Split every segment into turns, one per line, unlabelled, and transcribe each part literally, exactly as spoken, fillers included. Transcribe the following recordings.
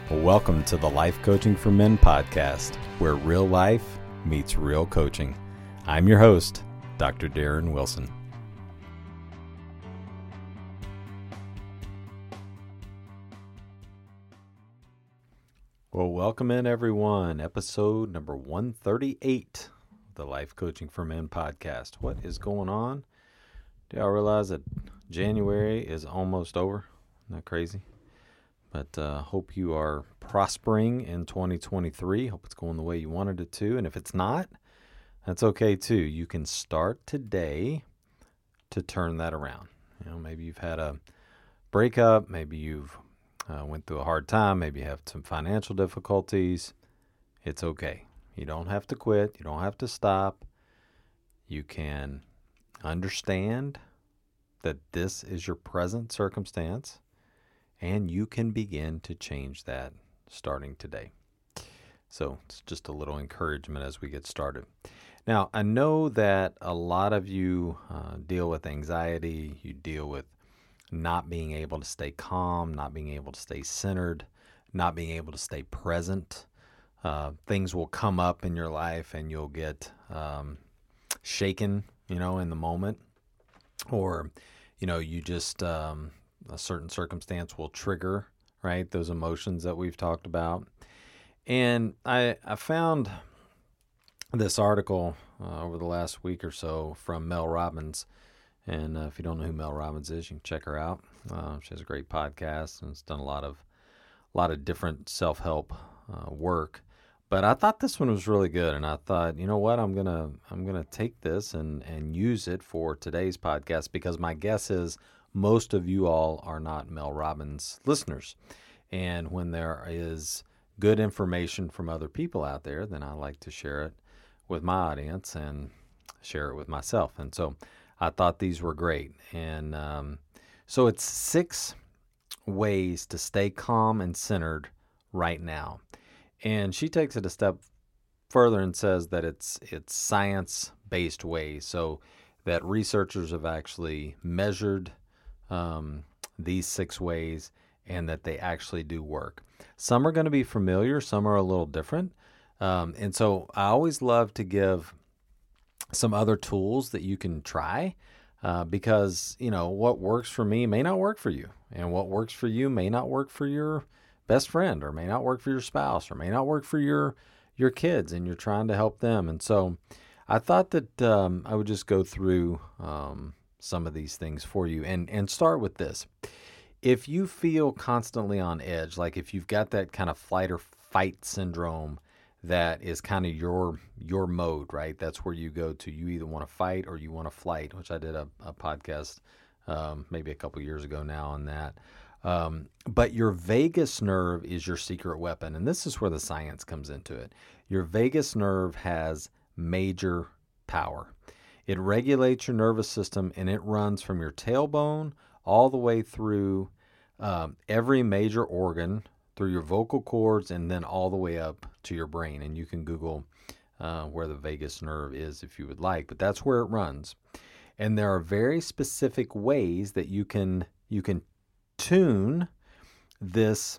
Welcome to the Life Coaching for Men podcast, where real life meets real coaching. I'm your host, Doctor Darren Wilson. Well, welcome in everyone. Episode number one thirty-eight of the Life Coaching for Men podcast. What is going on? Do y'all realize that January is almost over? Isn't that crazy? But uh, hope you are prospering in twenty twenty-three. Hope it's going the way you wanted it to. And if it's not, that's okay too. You can start today to turn that around. You know, maybe you've had a breakup. Maybe you've uh, went through a hard time. Maybe you have some financial difficulties. It's okay. You don't have to quit. You don't have to stop. You can understand that this is your present circumstance. And you can begin to change that starting today. So it's just a little encouragement as we get started. Now, I know that a lot of you uh, deal with anxiety. You deal with not being able to stay calm, not being able to stay centered, not being able to stay present. Uh, things will come up in your life and you'll get um, shaken, you know, in the moment. Or, you know, you just... Um, a certain circumstance will trigger, right, those emotions that we've talked about. And I, I found this article uh, over the last week or so from Mel Robbins. And uh, if you don't know who Mel Robbins is, you can check her out. Uh, she has a great podcast and has done a lot of a lot of different self-help uh, work. But I thought this one was really good, and I thought, you know what, I'm gonna I'm gonna take this and and use it for today's podcast because my guess is most of you all are not Mel Robbins listeners. And when there is good information from other people out there, then I like to share it with my audience and share it with myself. And so I thought these were great. And um, so it's six ways to stay calm and centered right now. And she takes it a step further and says that it's it's science-based ways. So that researchers have actually measured Um, these six ways and that they actually do work. Some are going to be familiar, some are a little different. Um, and so I always love to give some other tools that you can try uh, because, you know, what works for me may not work for you. And what works for you may not work for your best friend or may not work for your spouse or may not work for your, your kids and you're trying to help them. And so I thought that um, I would just go through um, some of these things for you and, and start with this. If you feel constantly on edge, like if you've got that kind of flight or fight syndrome that is kind of your your mode, right? That's where you go to. You either want to fight or you want to flight, which I did a, a podcast um, maybe a couple years ago now on that. Um, but your vagus nerve is your secret weapon. And this is where the science comes into it. Your vagus nerve has major power. It regulates your nervous system, and it runs from your tailbone all the way through um, every major organ, through your vocal cords, and then all the way up to your brain. And you can Google uh, where the vagus nerve is if you would like, but that's where it runs. And there are very specific ways that you can you can tune this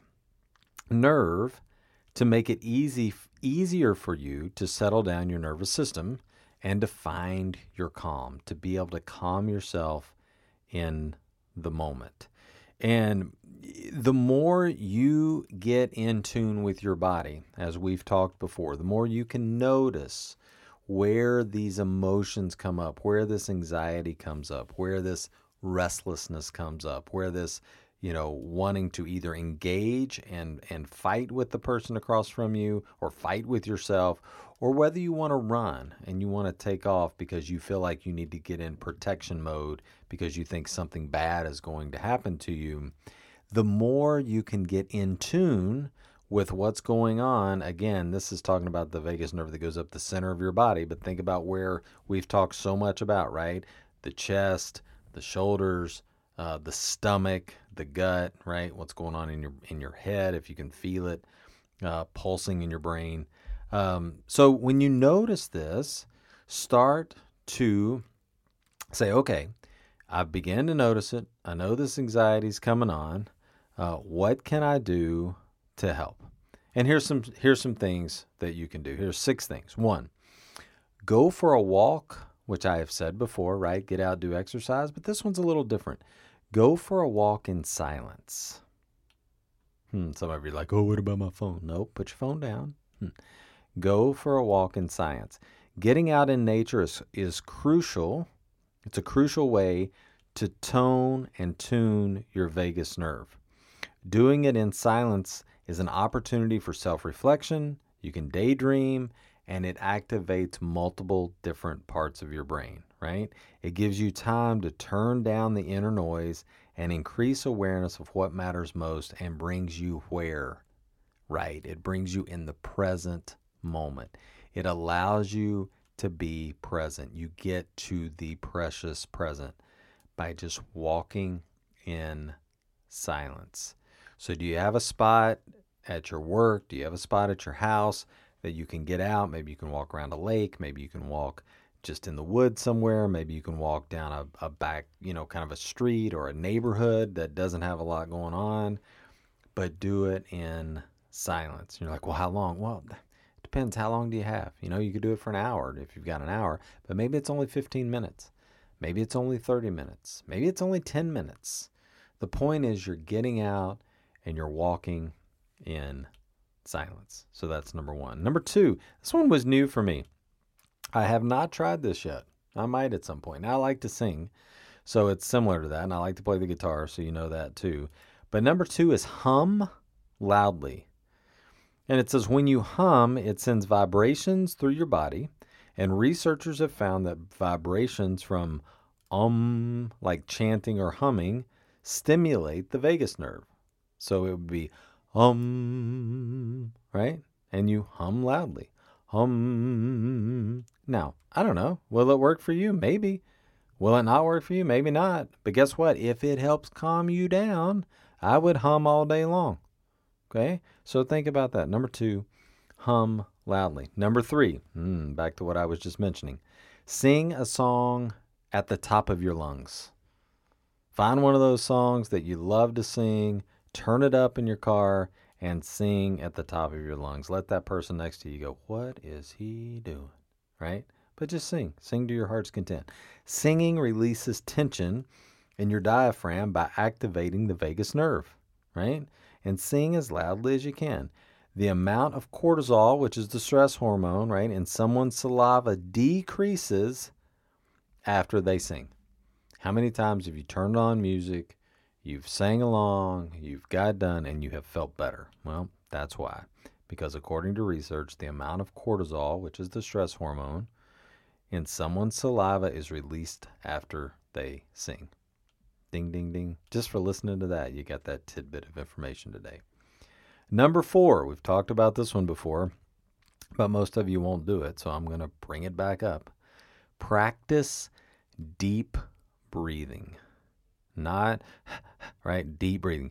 nerve to make it easy easier for you to settle down your nervous system and to find your calm, to be able to calm yourself in the moment. And the more you get in tune with your body, as we've talked before, the more you can notice where these emotions come up, where this anxiety comes up, where this restlessness comes up, where this, you know, wanting to either engage and, and fight with the person across from you or fight with yourself, or whether you want to run and you want to take off because you feel like you need to get in protection mode because you think something bad is going to happen to you, the more you can get in tune with what's going on. Again, this is talking about the vagus nerve that goes up the center of your body, but think about where we've talked so much about, right? The chest, the shoulders, uh, the stomach, the gut, right? What's going on in your in your head, if you can feel it uh, pulsing in your brain. Um, so when you notice this, start to say, okay, I've begun to notice it. I know this anxiety is coming on. Uh, what can I do to help. And here's some here's some things that you can do. Here's six things. One, go for a walk, which I have said before, right? Get out, do exercise, but this one's a little different. Go for a walk in silence. Hmm, some of you are like, oh, what about my phone? Nope, put your phone down. Hmm. Go for a walk in silence. Getting out in nature is, is crucial. It's a crucial way to tone and tune your vagus nerve. Doing it in silence is an opportunity for self-reflection. You can daydream, and it activates multiple different parts of your brain, right? It gives you time to turn down the inner noise and increase awareness of what matters most and brings you where, right? It brings you in the present moment. It allows you to be present. You get to the precious present by just walking in silence. So do you have a spot at your work? Do you have a spot at your house that you can get out? Maybe you can walk around a lake. Maybe you can walk just in the woods somewhere. Maybe you can walk down a, a back, you know, kind of a street or a neighborhood that doesn't have a lot going on, but do it in silence. You're like, well, how long? Well, it depends. How long do you have? You know, you could do it for an hour if you've got an hour, but maybe it's only fifteen minutes. Maybe it's only thirty minutes. Maybe it's only ten minutes. The point is you're getting out and you're walking in silence. So that's number one. Number two, this one was new for me. I have not tried this yet. I might at some point. Now, I like to sing, so it's similar to that, and I like to play the guitar, so you know that too. But number two is hum loudly. And it says when you hum, it sends vibrations through your body, and researchers have found that vibrations from um, like chanting or humming, stimulate the vagus nerve. So it would be hum, right? And you hum loudly. Hum. Now, I don't know. Will it work for you? Maybe. Will it not work for you? Maybe not. But guess what? If it helps calm you down, I would hum all day long. Okay? So think about that. Number two, hum loudly. Number three, mm, back to what I was just mentioning. Sing a song at the top of your lungs. Find one of those songs that you love to sing, turn it up in your car, and sing at the top of your lungs. Let that person next to you go, what is he doing? Right? But just sing. Sing to your heart's content. Singing releases tension in your diaphragm by activating the vagus nerve, right? And sing as loudly as you can. The amount of cortisol, which is the stress hormone, right, in someone's saliva decreases after they sing. How many times have you turned on music, you've sang along, you've got done, and you have felt better? Well, that's why. Because according to research, the amount of cortisol, which is the stress hormone, in someone's saliva is released after they sing. Ding, ding, ding. Just for listening to that, you got that tidbit of information today. Number four, we've talked about this one before, but most of you won't do it, so I'm going to bring it back up. Practice deep breathing. Not, right, deep breathing.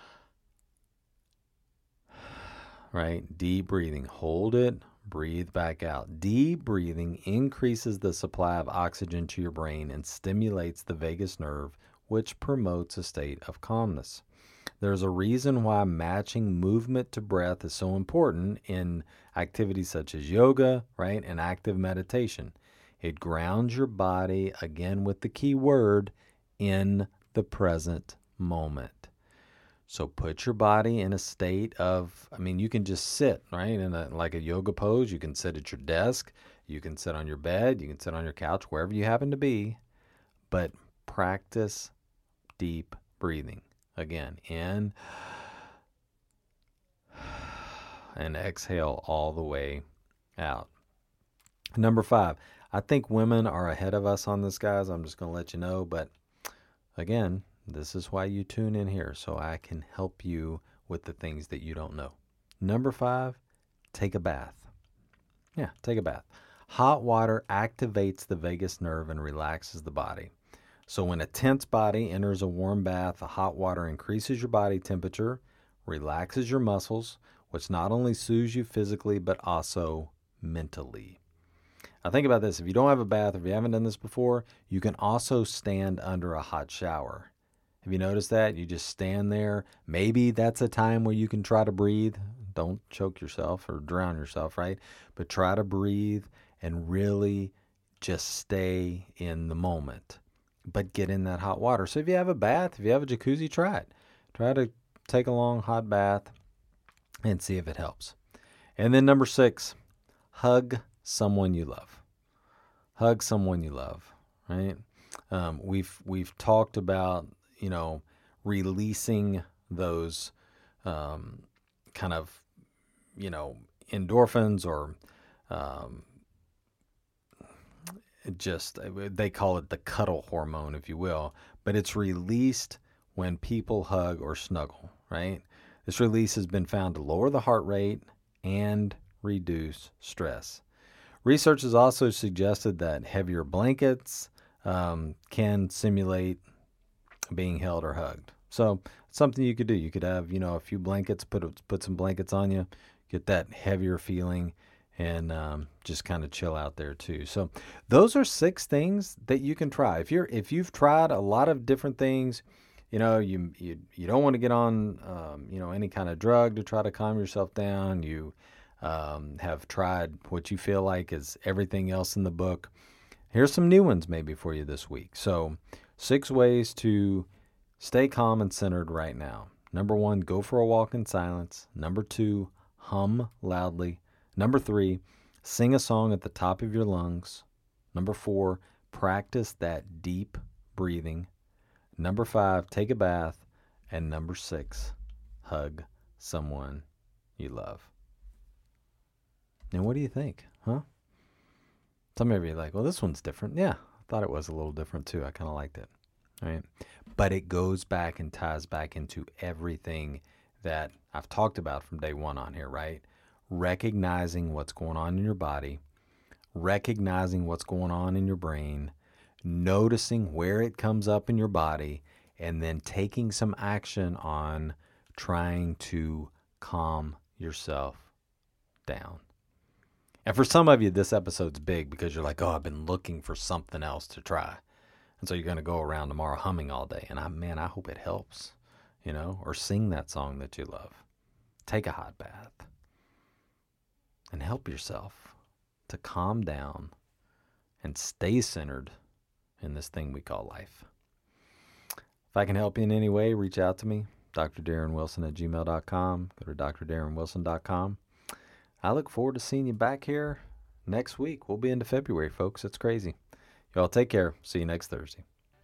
Right, deep breathing. Hold it, breathe back out. Deep breathing increases the supply of oxygen to your brain and stimulates the vagus nerve, which promotes a state of calmness. There's a reason why matching movement to breath is so important in activities such as yoga, right, and active meditation. It grounds your body, again with the key word, in the present moment. So put your body in a state of, I mean, you can just sit, right, in a, like a yoga pose. You can sit at your desk. You can sit on your bed. You can sit on your couch, wherever you happen to be. But practice deep breathing. Again, in and exhale all the way out. Number five, I think women are ahead of us on this, guys. I'm just going to let you know. But again, this is why you tune in here, so I can help you with the things that you don't know. Number five, take a bath. Yeah, take a bath. Hot water activates the vagus nerve and relaxes the body. So when a tense body enters a warm bath, the hot water increases your body temperature, relaxes your muscles, which not only soothes you physically, but also mentally. Now think about this. If you don't have a bath, if you haven't done this before, you can also stand under a hot shower. Have you noticed that? You just stand there. Maybe that's a time where you can try to breathe. Don't choke yourself or drown yourself, right? But try to breathe and really just stay in the moment. But get in that hot water. So if you have a bath, if you have a jacuzzi, try it. Try to take a long hot bath and see if it helps. And then number six, hug someone you love. Hug someone you love, right? Um, we've we've talked about, you know, releasing those um, kind of, you know, endorphins or um, just, they call it the cuddle hormone, if you will, but it's released when people hug or snuggle, right? This release has been found to lower the heart rate and reduce stress. Research has also suggested that heavier blankets um, can simulate being held or hugged. So it's something you could do. You could have, you know, a few blankets, put put some blankets on you, get that heavier feeling, and um, just kind of chill out there too. So those are six things that you can try. If you're if you've tried a lot of different things, you know, you you you don't want to get on um, you know, any kind of drug to try to calm yourself down. You um, have tried what you feel like is everything else in the book. Here's some new ones maybe for you this week. So six ways to stay calm and centered right now. Number one, go for a walk in silence. Number two, hum loudly. Number three, sing a song at the top of your lungs. Number four, practice that deep breathing. Number five, take a bath. And number six, hug someone you love. And what do you think, huh? Some of you are like, well, this one's different. Yeah, I thought it was a little different too. I kind of liked it. All right. But it goes back and ties back into everything that I've talked about from day one on here, right? Recognizing what's going on in your body, recognizing what's going on in your brain, noticing where it comes up in your body, and then taking some action on trying to calm yourself down. And for some of you, this episode's big because you're like, oh, I've been looking for something else to try. And so you're going to go around tomorrow humming all day. And I, man, I hope it helps, you know, or sing that song that you love. Take a hot bath and help yourself to calm down and stay centered in this thing we call life. If I can help you in any way, reach out to me, D R Darren Wilson at gmail dot com. Go to D R Darren Wilson dot com. I look forward to seeing you back here next week. We'll be into February, folks. It's crazy. Y'all take care. See you next Thursday.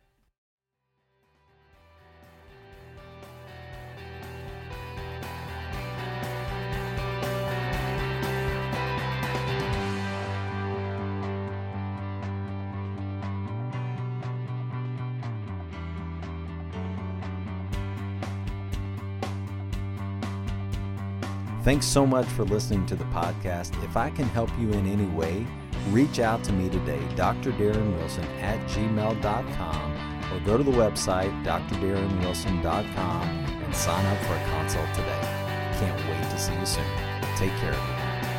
Thanks so much for listening to the podcast. If I can help you in any way, reach out to me today, D R Darren Wilson at gmail dot com, or go to the website, D R Darren Wilson dot com, and sign up for a consult today. Can't wait to see you soon. Take care, everyone.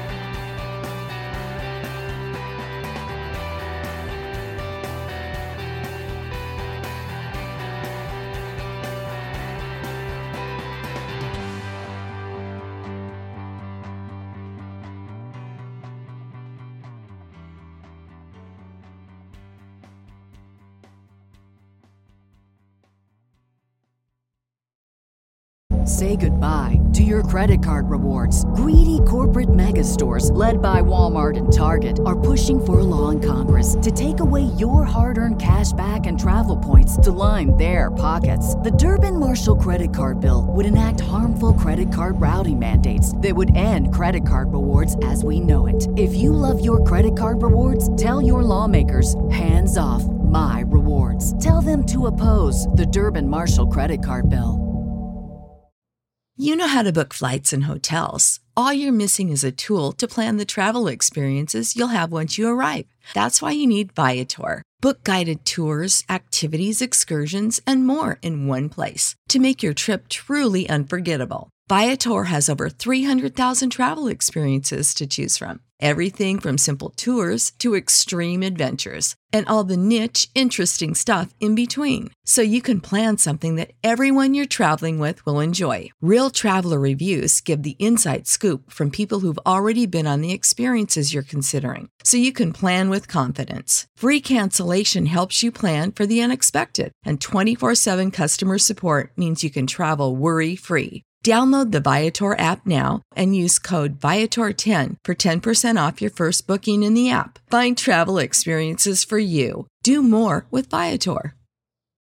Say goodbye to your credit card rewards. Greedy corporate mega stores, led by Walmart and Target, are pushing for a law in Congress to take away your hard-earned cash back and travel points to line their pockets. The Durbin-Marshall credit card bill would enact harmful credit card routing mandates that would end credit card rewards as we know it. If you love your credit card rewards, tell your lawmakers, hands off my rewards. Tell them to oppose the Durbin-Marshall credit card bill.
You know how to book flights and hotels. All you're missing is a tool to plan the travel experiences you'll have once you arrive. That's why you need Viator. Book guided tours, activities, excursions, and more in one place to make your trip truly unforgettable. Viator has over three hundred thousand travel experiences to choose from. Everything from simple tours to extreme adventures and all the niche, interesting stuff in between. So you can plan something that everyone you're traveling with will enjoy. Real traveler reviews give the inside scoop from people who've already been on the experiences you're considering. So you can plan with confidence. Free cancellation helps you plan for the unexpected. And twenty-four seven customer support means you can travel worry-free. Download the Viator app now and use code Viator ten for ten percent off your first booking in the app. Find travel experiences for you. Do more with Viator.